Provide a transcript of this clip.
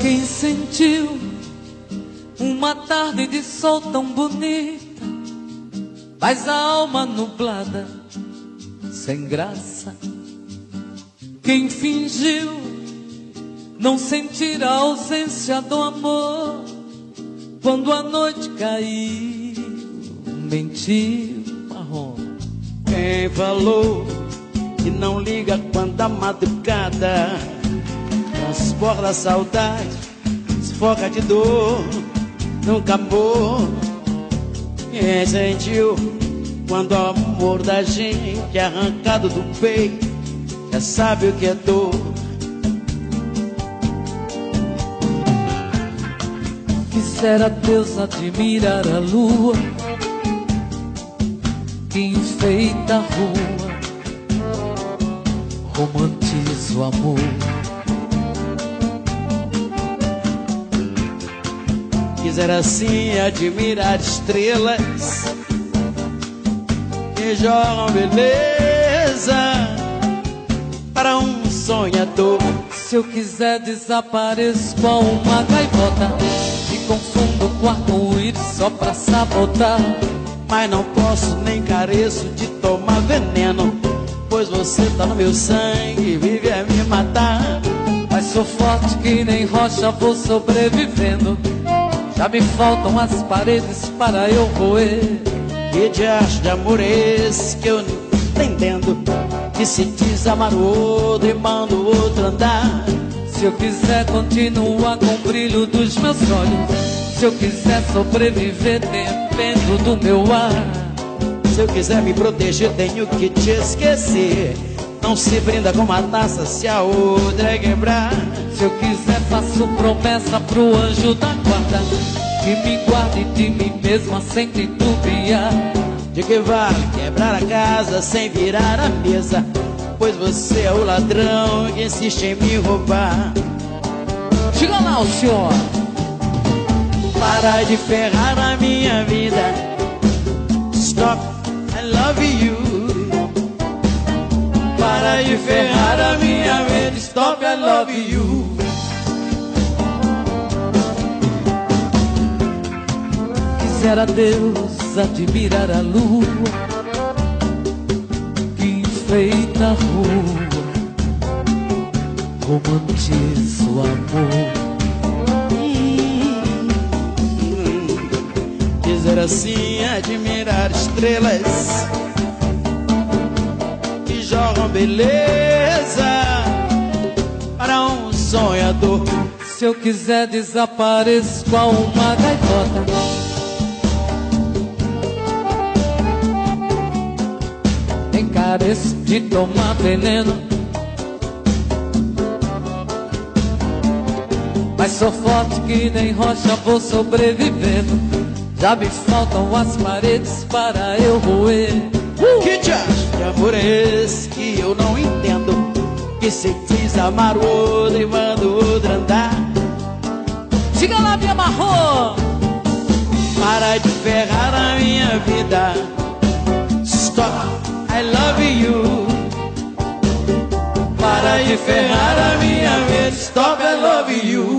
Quem sentiu uma tarde de sol tão bonita, mas a alma nublada, sem graça. Quem fingiu não sentir a ausência do amor, quando a noite caiu, mentiu, marrom. Quem falou que não liga quando a madrugada transporta a saudade, desfoca de dor, nunca amor. Quem sentiu quando o amor da gente é arrancado do peito, já sabe o que é dor. Quisera Deus admirar a lua que enfeita a rua, romantiza o amor. Quisera assim admirar estrelas que jogam beleza para um sonhador. Se eu quiser desapareço com uma gaivota e confundo com arco-íris só pra sabotar. Mas não posso nem careço de tomar veneno, pois você tá no meu sangue e vive a me matar. Mas sou forte que nem rocha, vou sobrevivendo. Já me faltam as paredes para eu roer. Que diacho de amor é esse que eu não tô entendendo, que se diz amar o outro e manda o outro andar? Se eu quiser continuar com o brilho dos meus olhos, se eu quiser sobreviver dependo do meu ar. Se eu quiser me proteger tenho que te esquecer. Não se brinda com uma taça se a outra é quebrar. Se eu quiser faço promessa pro anjo da guarda, que me guarde de mim mesma sem titubear. De que vale quebrar a casa sem virar a mesa, pois você é o ladrão que insiste em me roubar. Diga lá o senhor. Para de ferrar a minha vida. Stop, I love you. Para de ferrar a minha vida. Stop, I love you. Quisera Deus admirar a lua que enfeita a rua, romantiza o amor. Quisera assim admirar estrelas que jogam beleza para um sonhador. Se eu quiser desapareço com uma gaivota, encareço de tomar veneno. Mas sou forte que nem rocha, vou sobrevivendo. Já me faltam as paredes para eu roer. Que diacho de amor é esse que eu não entendo, que se diz amar o outro e manda o outro andar? Diga lá, me amarrou. Para de ferrar a minha vida. Stop, I love you. Para de ferrar a minha vida. Stop, I love you.